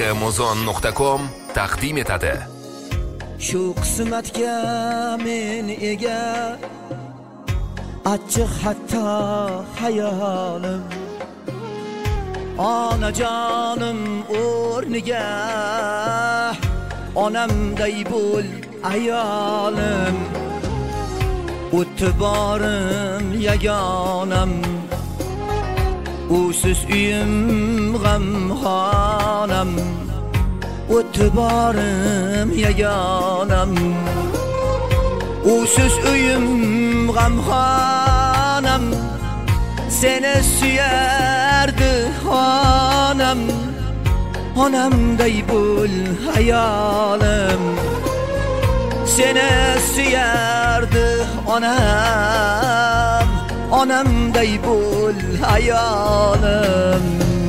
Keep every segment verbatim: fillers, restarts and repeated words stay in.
muzon nuqta com taqdim etadi. Shu qismatga men ega, achchiq hatto hayolim. Onajonim o'rniga onamday bo'l ayolim. O'ttiborim yagonam, usiz uyim g'amxonam. O'ttiborim yagonam, usiz uyim g'amxonam. Seni suyardi onam, onamday bo'l hayolim. Seni suyardi onam, onamday bo'l hayolim.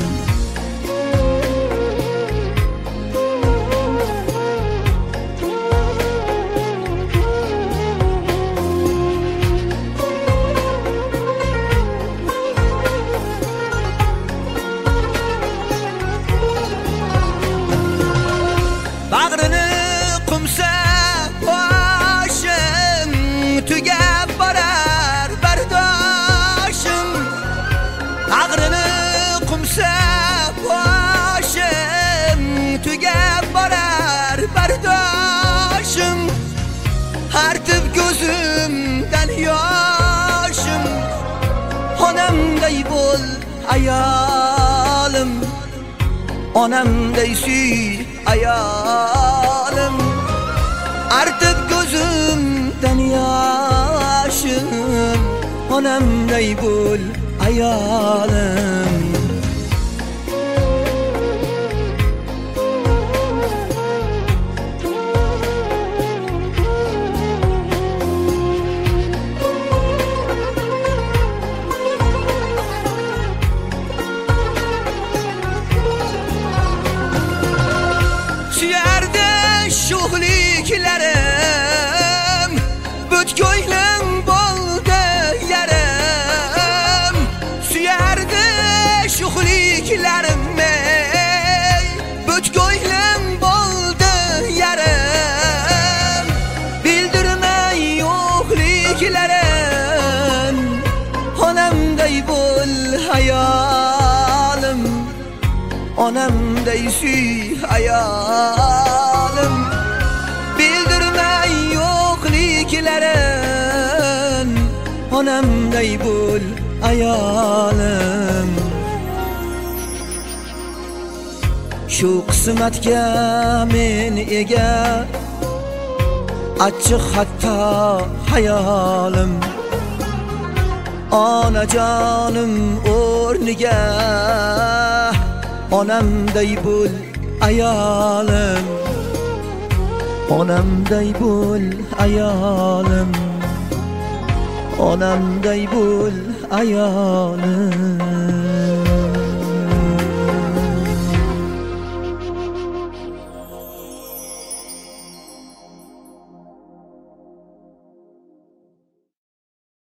Bag'rini qumsa boshim, tugab borar bardoshim. Bag'rini qumsa boshim, tugab borar bardoshim. Artib ko'zimdan yoshim, onamday bo'l ayolim. Onamday suy ayolim. Artib ko'zimdan yoshim, onamday bo'l ayolim. Suyardi sho'xliklarim, butkuylim bo'ldi yarim. Suyardi sho'xliklarim, butkuylim bo'ldi yarim. Bildirmay yo'qliklarim, onamday bo'l hayolim. Onamday suy hayolim. Bildirmay yo'qliklarim, onamday bo'l ayolim. Shu qismatga men ega, achchiq hatto hayolim. Onajonim o'rniga onamday bo'l ayolim. Onamday bo'l ayolim. Onamday bo'l ayolim.